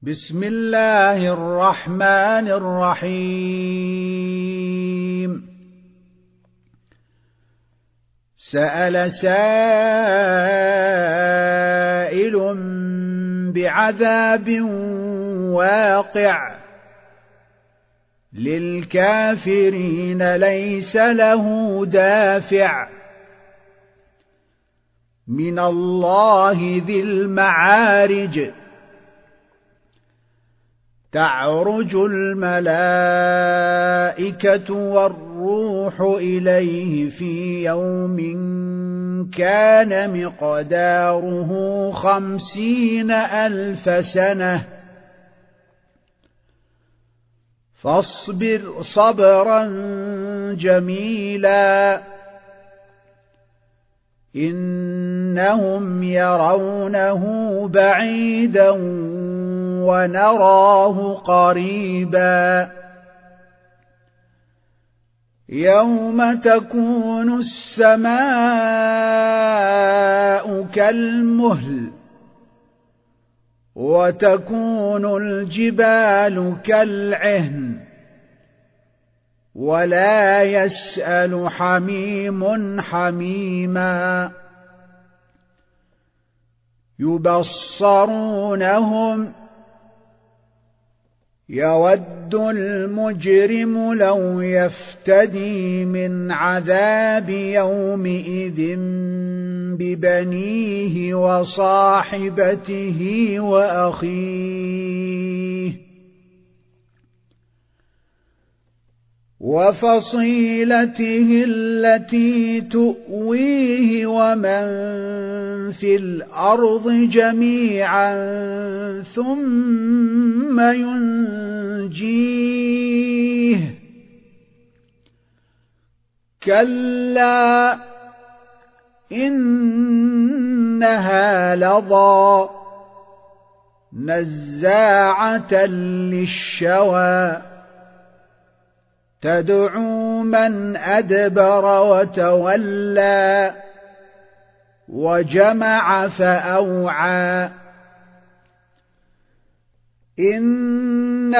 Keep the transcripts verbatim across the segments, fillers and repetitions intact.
بسم الله الرحمن الرحيم. سأل سائل بعذاب واقع للكافرين ليس له دافع من الله ذي المعارج. تعرج الملائكة والروح إليه في يوم كان مقداره خمسين ألف سنة فاصبر صبرا جميلا إنهم يرونه بعيدا ونراه قريبا يوم تكون السماء كالمهل وتكون الجبال كالعهن ولا يسأل حميم حميما يبصرونهم يود المجرم لو يفتدي من عذاب يومئذ ببنيه وصاحبته وأخيه وفصيلته التي تؤويه ومن في الأرض جميعا ثم ينجيه كلا إنها لظى نزاعة للشوى تدعو من أدبر وتولى وجمع فأوعى إن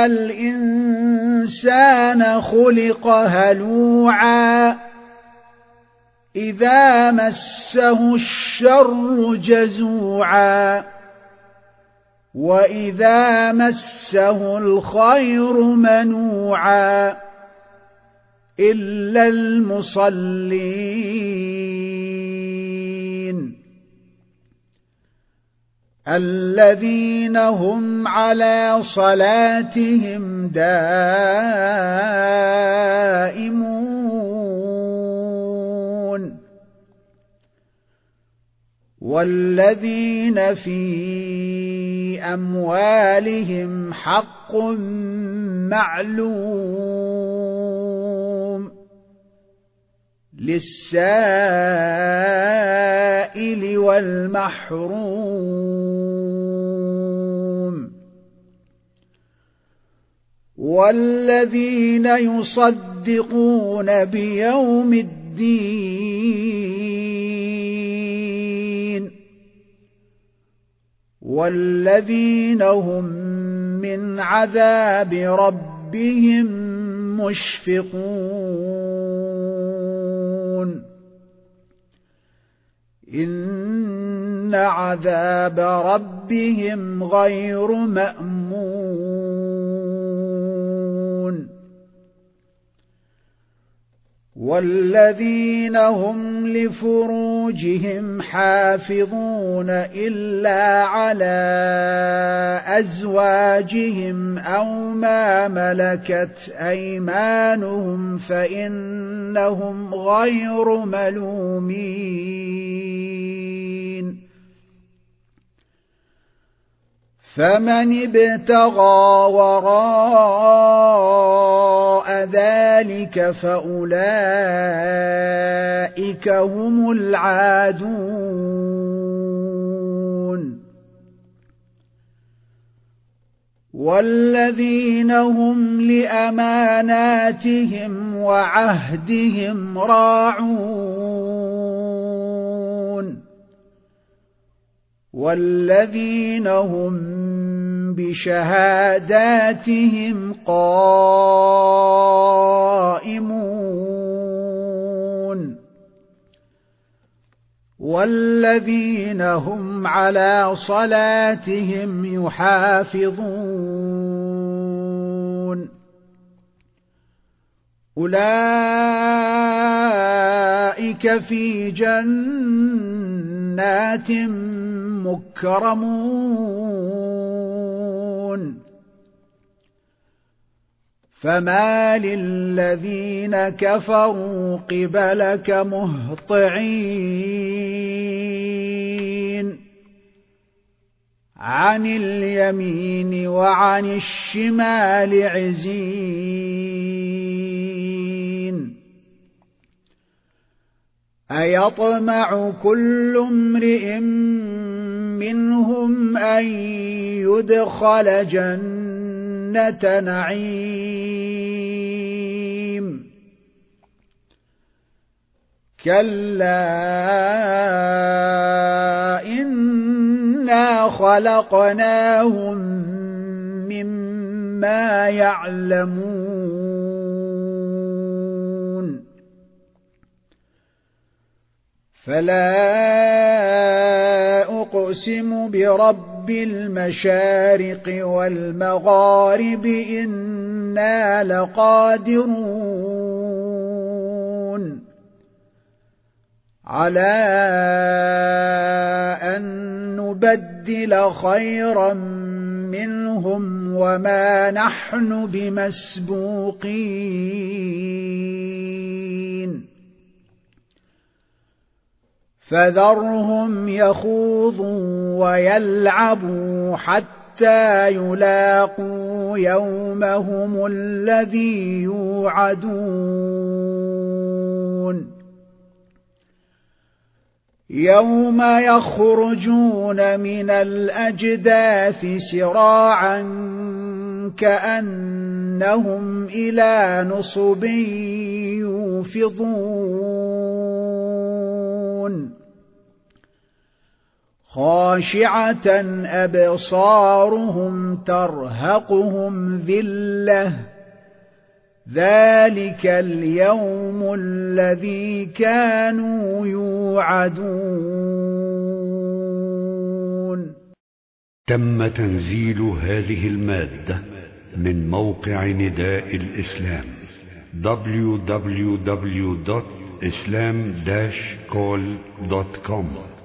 الإنسان خلق هلوعا إذا مسه الشر جزوعا وإذا مسه الخير منوعا إلا المصلين الذين هم على صلاتهم دائمون والذين في أموالهم حق معلوم للسائل والمحروم والذين يصدقون بيوم الدين والذين هم من عذاب ربهم مشفقون إن عذاب ربهم غير مأمون والذين هم لفروجهم حافظون إلا على أزواجهم أو ما ملكت أيمانهم فإنهم غير ملومين فمن ابتغى وراء ذلك فأولئك هم العادون والذين هم لأماناتهم وعهدهم راعون والذين هم بشهاداتهم قائمون والذين هم على صلاتهم يحافظون أولئك في جنات مكرمون فما للذين كفروا قبلك مهطعين عن اليمين وعن الشمال عزين أيطمع كل امرئ منهم أن يدخل جنة نعيم كلا إنا خلقناهم مما يعلمون فلا أقسم برب المشارق والمغارب إنا لقادرون على أن نبدل خيرا منهم وما نحن بمسبوقين فذرهم يخوضوا ويلعبوا حتى يلاقوا يومهم الذي يوعدون يوم يخرجون من الأجداث سراعا كأنهم إلى نصب يوفضون خاشعة أبصارهم ترهقهم ذلة ذلك اليوم الذي كانوا يوعدون. تم تنزيل هذه المادة من موقع نداء الإسلام دبليو دبليو دبليو دوت إسلام داش كول دوت كوم.